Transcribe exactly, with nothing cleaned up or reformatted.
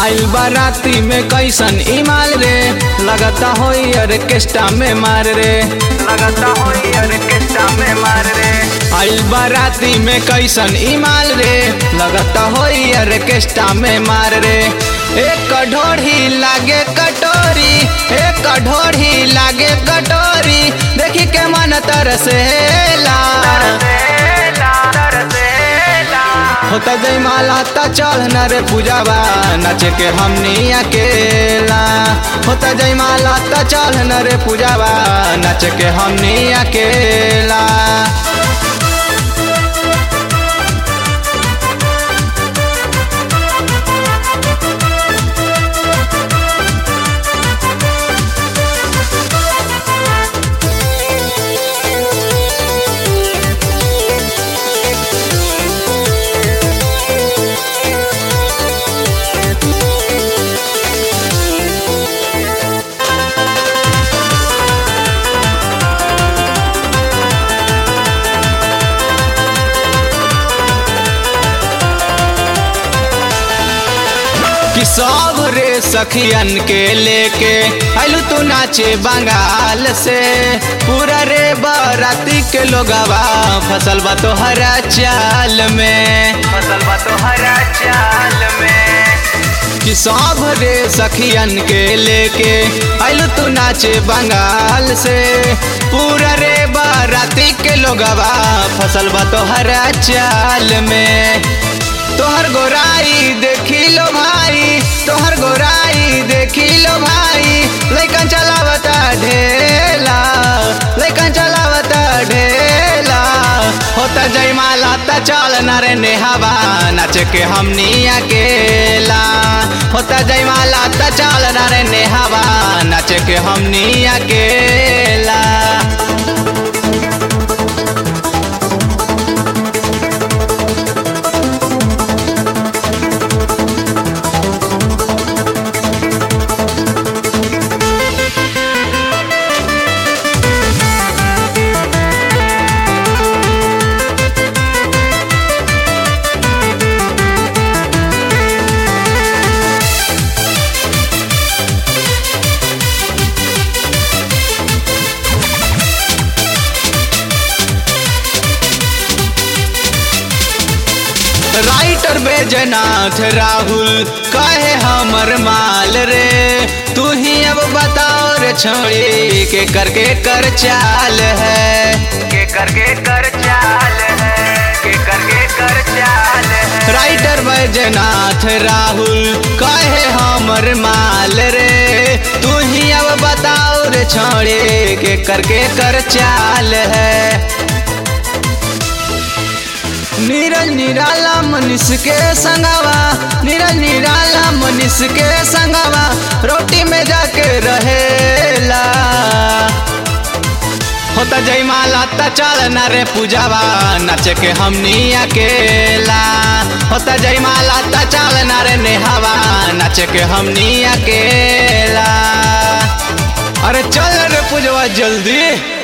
आइल बाराती में कैसन इमाल रे, लगता होई ऑर्केस्ट्रा में मार रे, लगता होई ऑर्केस्ट्रा में मार रे। आइल बाराती में कैसन इमाल रे, लगता होई ऑर्केस्ट्रा में मार रे। एक ढोढ़ी लागे कटोरी, एक ढोढ़ी लागे कटोरी, देखी के मन तरसेला होता जयमाला ता चल न रे पूजावा, नाचे के हमनी अकेला। होता जयमाला ता चल न रे पूजावा, नाचे के हमनी अकेला। कि सब रे सखियन के लेके आइलू तू नाचे बंगाल से, पूरा रे बाराती के लोगवा फसल बा तो हरा चाल में, फसल बा तो हरा चाल में। कि सब रे सखियन के लेके आइलू तू नाचे बंगाल से, पूरा रे बाराती के लोगवा फसल बा तो हरा चाल में। तोहर गोराई देखी लो भाई, तोहर गोराई देखी लो भाई, लइकन चलावता ढेला, लइकन चलावता ढेला। होता जयमाला ता चल न रे नेहावा, नाचे के हमनी अकेला। होता जयमाला ता चल न रे नेहावा, नाचे के हमनी अकेला। राइटर बैजनाथ राहुल कहे हमर माल रे, तू ही अब बताओ रे छोड़ी के करके कर चाल है, के करके कर चाल है, के करके कर चाल है। राइटर बैजनाथ राहुल कहे हमर माल रे, तू ही अब बताओ रे छोड़ी के करके कर चाल है। नीरज निराला मनीष के संगवा, नीरज निराला मनीष के संगवा, रोटी में जाके रहेला। होता जयमाला ता चल न रे पूजावा, नाचे के हमनी अकेला। होता जयमाला ता चल न रे नेहावा, नाचे के हमनी अकेला। अरे चल रे पूजवा जल्दी।